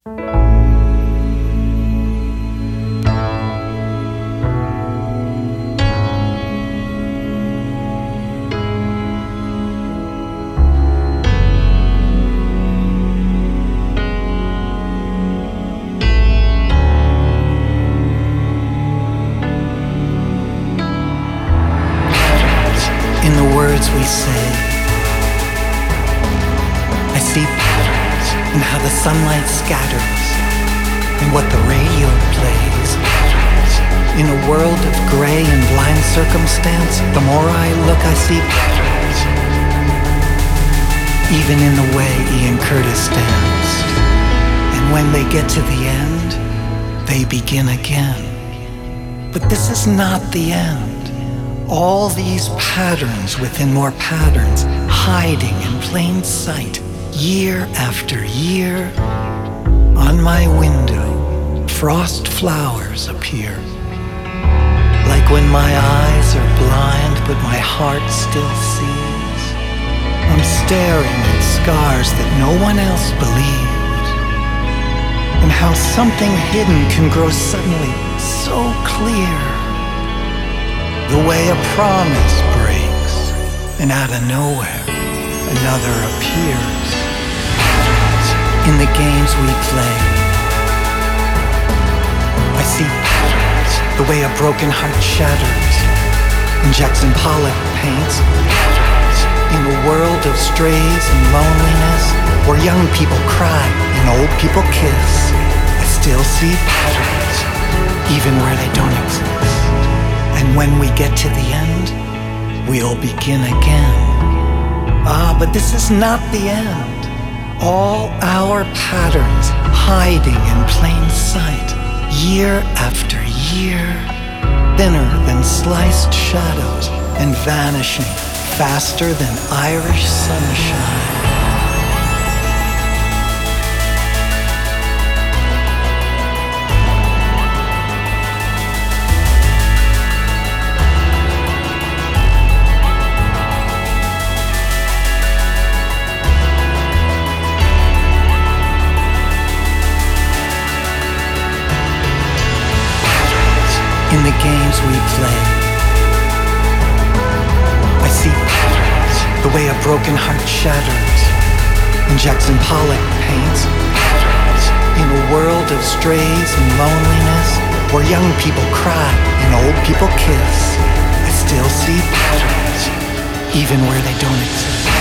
In the words we say, I see patterns in how the sunlight scatters and what the radio plays. In a world of gray and blind circumstance, the more I look, I see patterns. Even in the way Ian Curtis stands. And when they get to the end, they begin again. But this is not the end. All these patterns within more patterns, hiding in plain sight, year after year. On my window, frost flowers appear. Like when my eyes are blind, but my heart still sees. I'm staring at scars that no one else believed. And how something hidden can grow suddenly so clear. The way a promise breaks, and out of nowhere, another appears. In the games we play, I see patterns, the way a broken heart shatters, and Jackson Pollock paints patterns. In a world of strays and loneliness, where young people cry and old people kiss, I still see patterns, even where they don't exist. And when we get to the end, we'll begin again. Ah, but this is not the end. All our patterns hiding in plain sight, year after year, thinner than sliced shadows and vanishing faster than Irish sunshine. In the games we play, I see patterns, the way a broken heart shatters, and Jackson Pollock paints patterns. In a world of strays and loneliness, where young people cry and old people kiss, I still see patterns, even where they don't exist.